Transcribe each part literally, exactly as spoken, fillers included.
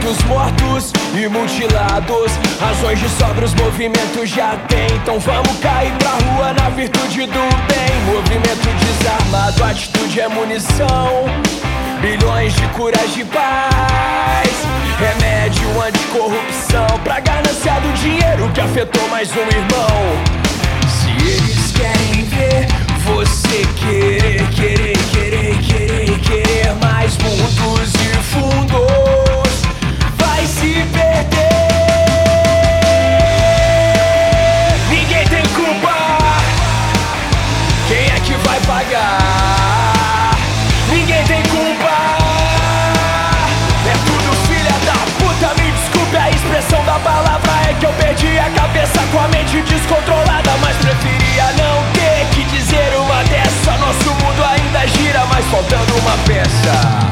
Muitos mortos e mutilados, razões de sobra os movimentos já tem. Então vamos cair pra rua na virtude do bem. Movimento desarmado, atitude é munição. Bilhões de curas de paz, remédio anticorrupção, pra ganância do dinheiro que afetou mais um irmão. Se eles querem ver você querer, querer, querer, querer, querer mais mundos e fundos, vai se perder. Ninguém tem culpa, quem é que vai pagar? Ninguém tem culpa, é tudo filha da puta. Me desculpe a expressão da palavra, é que eu perdi a cabeça com a mente descontrolada. Mas preferia não ter que dizer uma dessa. Nosso mundo ainda gira, mas faltando uma peça.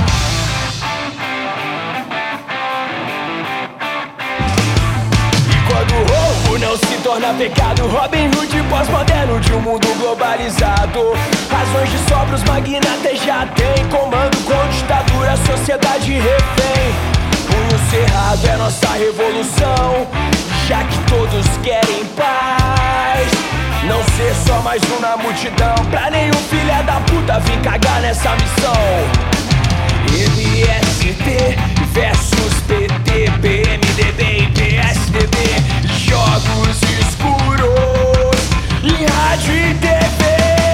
O roubo não se torna pecado. Robin Hood pós-moderno de um mundo globalizado. Razões de sobra os magnatas já tem. Comando com ditadura, sociedade refém. Punho cerrado é nossa revolução, já que todos querem paz. Não ser só mais um na multidão, pra nenhum filha da puta vir cagar nessa missão. M S T versus P T, P M D B e P S D B. Jogos escuros em rádio e T V.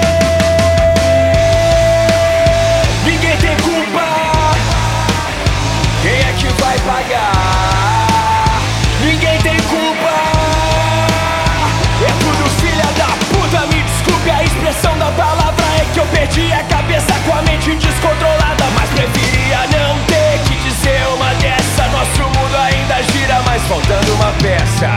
Ninguém tem culpa, quem é que vai pagar? Ninguém tem culpa, é tudo filha da puta. Me desculpe a expressão da palavra, é que eu perdi a cabeça com a mente descontrolada. Mas preferia não ter que dizer uma dessa. Nosso mundo ainda gira, mas faltando uma peça.